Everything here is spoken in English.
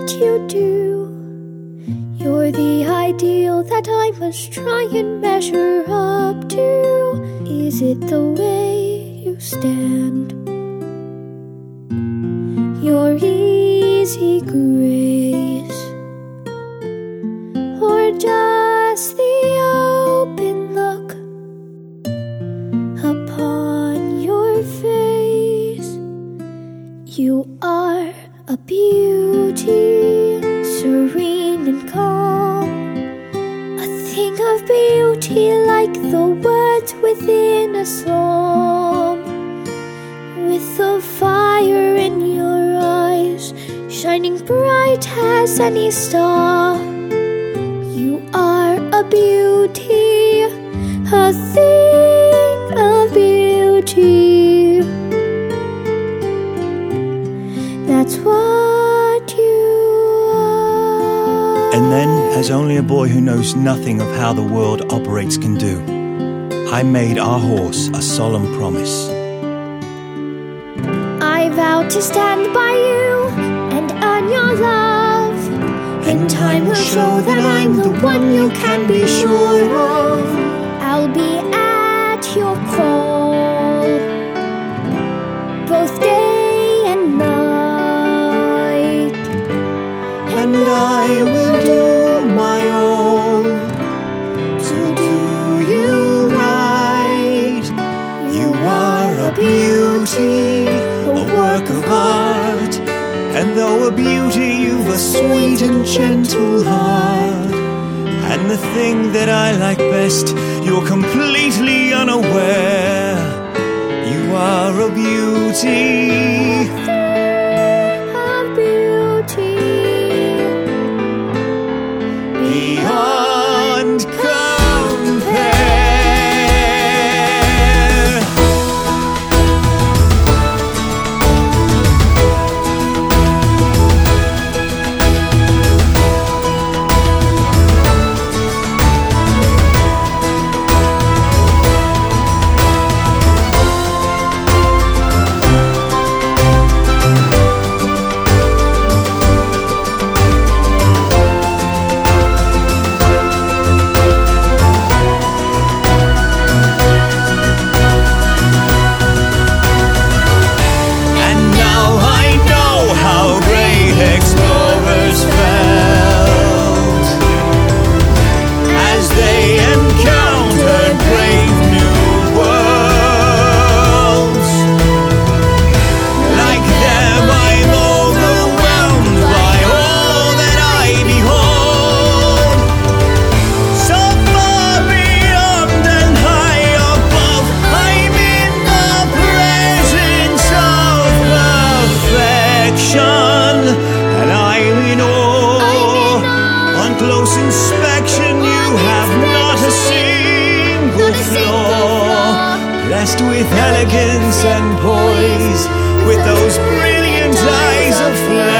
what you do. You're the ideal that I must try and measure up to. Is it the way you stand? Your easy grace, or just the open look upon your face? You are a beauty, serene and calm, a thing of beauty like the words within a psalm. With the fire in your eyes, shining bright as any star, you are a beauty, a thing of beauty. That's what you are. And then, as only a boy who knows nothing of how the world operates can do, I made our horse a solemn promise. I vow to stand by you and earn your love, and time will show that I'm the one you can be sure of. I'll be at your call, both day and night, and I will do my all to do you right. You are a beauty, a work of art, and though a beauty, you've a sweet and gentle heart. And the thing that I like best, you're completely unaware. You are a beauty, of beauty, beyond compare. Blessed with elegance and poise, with those brilliant eyes of flame.